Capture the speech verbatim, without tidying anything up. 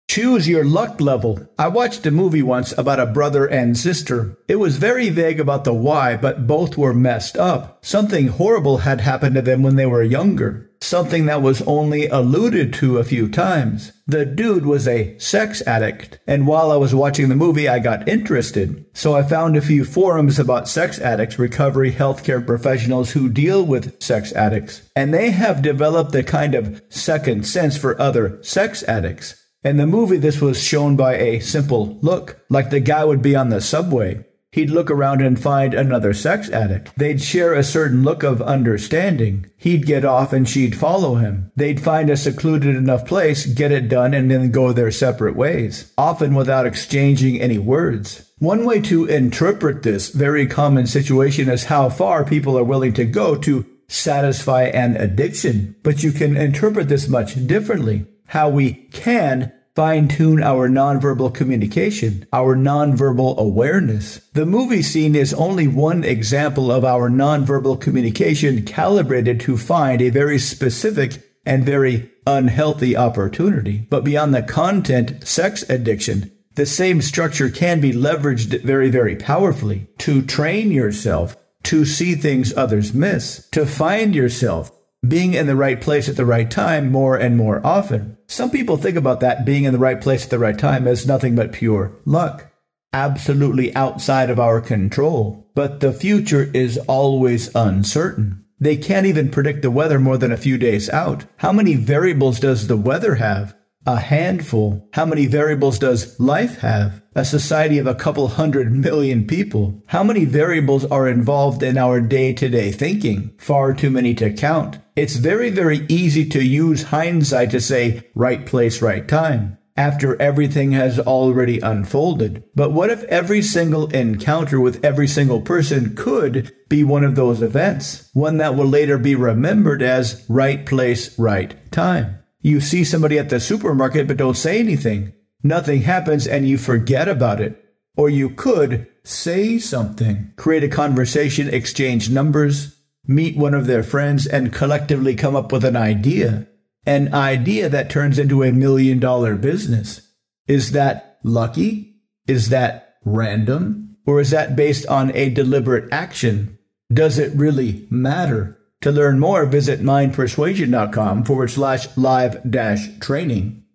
Choose your luck level. I watched a movie once about a brother and sister. It was very vague about the why, but both were messed up. Something horrible had happened to them when they were younger. Something that was only alluded to a few times. The dude was a sex addict, and while I was watching the movie, I got interested. So I found a few forums about sex addicts, recovery healthcare professionals who deal with sex addicts, and they have developed a kind of second sense for other sex addicts. In the movie, this was shown by a simple look, like the guy would be on the subway. He'd look around and find another sex addict. They'd share a certain look of understanding. He'd get off and she'd follow him. They'd find a secluded enough place, get it done, and then go their separate ways, often without exchanging any words. One way to interpret this very common situation is how far people are willing to go to satisfy an addiction. But you can interpret this much differently. How we can fine-tune our nonverbal communication, our nonverbal awareness. The movie scene is only one example of our nonverbal communication calibrated to find a very specific and very unhealthy opportunity. But beyond the content, sex addiction, the same structure can be leveraged very, very powerfully to train yourself to see things others miss, to find yourself being in the right place at the right time more and more often. Some people think about that being in the right place at the right time as nothing but pure luck, absolutely outside of our control. But the future is always uncertain. They can't even predict the weather more than a few days out. How many variables does the weather have? A handful. How many variables does life have? A society of a couple hundred million people. How many variables are involved in our day-to-day thinking? Far too many to count. It's very, very easy to use hindsight to say, right place, right time, after everything has already unfolded. But what if every single encounter with every single person could be one of those events? One that will later be remembered as right place, right time. You see somebody at the supermarket but don't say anything. Nothing happens and you forget about it. Or you could say something, create a conversation, exchange numbers, meet one of their friends, and collectively come up with an idea. An idea that turns into a million dollar business. Is that lucky? Is that random? Or is that based on a deliberate action? Does it really matter? To learn more, visit mindpersuasion.com forward slash live dash training.